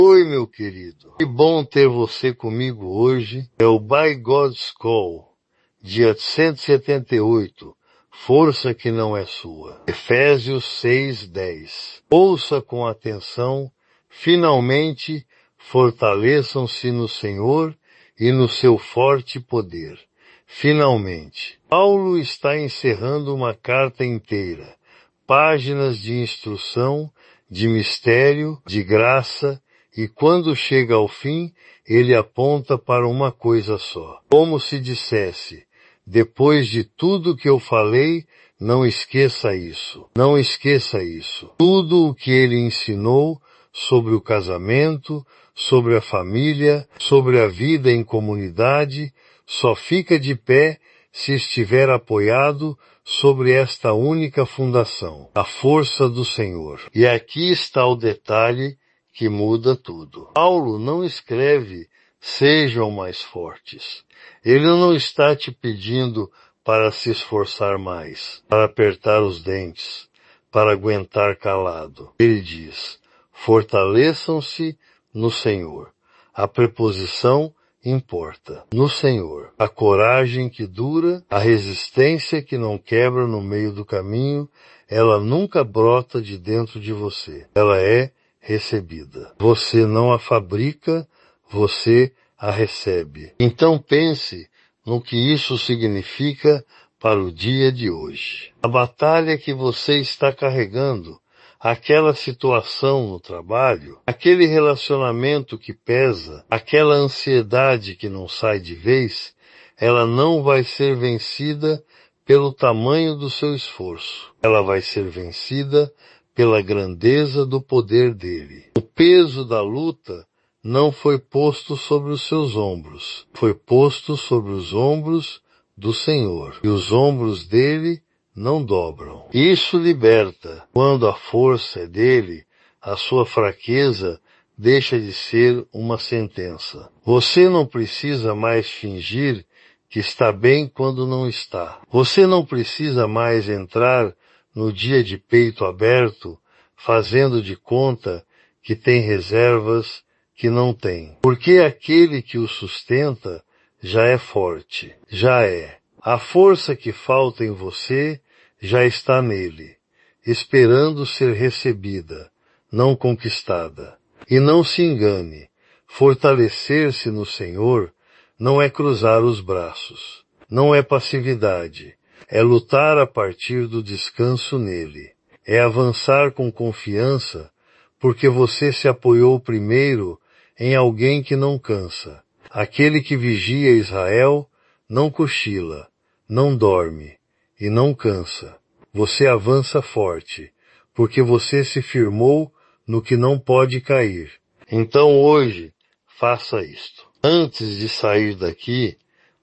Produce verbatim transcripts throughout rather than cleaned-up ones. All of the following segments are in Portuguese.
Oi, meu querido. Que bom ter você comigo hoje. É o By God's Call, dia cento e setenta e oito. Força que não é sua. Efésios seis, dez. Ouça com atenção. Finalmente, fortaleçam-se no Senhor e no seu forte poder. Finalmente. Paulo está encerrando uma carta inteira. Páginas de instrução, de mistério, de graça, e quando chega ao fim, ele aponta para uma coisa só. Como se dissesse, depois de tudo que eu falei, não esqueça isso. Não esqueça isso. Tudo o que ele ensinou sobre o casamento, sobre a família, sobre a vida em comunidade, só fica de pé se estiver apoiado sobre esta única fundação, a força do Senhor. E aqui está o detalhe que muda tudo. Paulo não escreve, sejam mais fortes. Ele não está te pedindo para se esforçar mais, para apertar os dentes, para aguentar calado. Ele diz, fortaleçam-se no Senhor. A preposição importa. No Senhor. A coragem que dura, a resistência que não quebra no meio do caminho, ela nunca brota de dentro de você. Ela é recebida. Você não a fabrica, você a recebe. Então pense no que isso significa para o dia de hoje. A batalha que você está carregando, aquela situação no trabalho, aquele relacionamento que pesa, aquela ansiedade que não sai de vez, ela não vai ser vencida pelo tamanho do seu esforço. Ela vai ser vencida pela grandeza do poder dele. O peso da luta não foi posto sobre os seus ombros, foi posto sobre os ombros do Senhor. E os ombros dele não dobram. Isso liberta. Quando a força é dele, a sua fraqueza deixa de ser uma sentença. Você não precisa mais fingir que está bem quando não está. Você não precisa mais entrar no dia de peito aberto, fazendo de conta que tem reservas que não tem. Porque aquele que o sustenta já é forte. Já é. A força que falta em você já está nele, esperando ser recebida, não conquistada. E não se engane, fortalecer-se no Senhor não é cruzar os braços, não é passividade, é lutar a partir do descanso nele, é avançar com confiança, porque você se apoiou primeiro em alguém que não cansa. Aquele que vigia Israel não cochila, não dorme e não cansa. Você avança forte, porque você se firmou no que não pode cair. Então hoje, faça isto. Antes de sair daqui,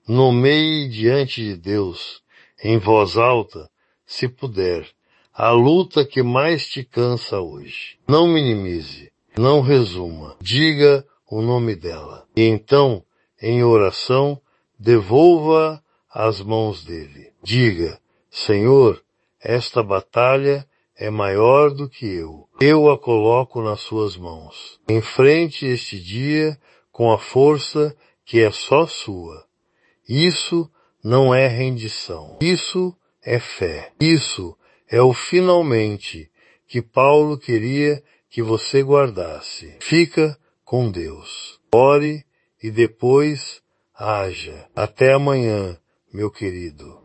nomeie diante de Deus, em voz alta, se puder, a luta que mais te cansa hoje. Não minimize, não resuma, diga o nome dela. E então, em oração, devolva às mãos dele. Diga, Senhor, esta batalha é maior do que eu. Eu a coloco nas suas mãos. Enfrente este dia com a força que é só sua. Isso não é rendição. Isso é fé. Isso é o finalmente que Paulo queria que você guardasse. Fica com Deus. Ore e depois haja. Até amanhã, meu querido.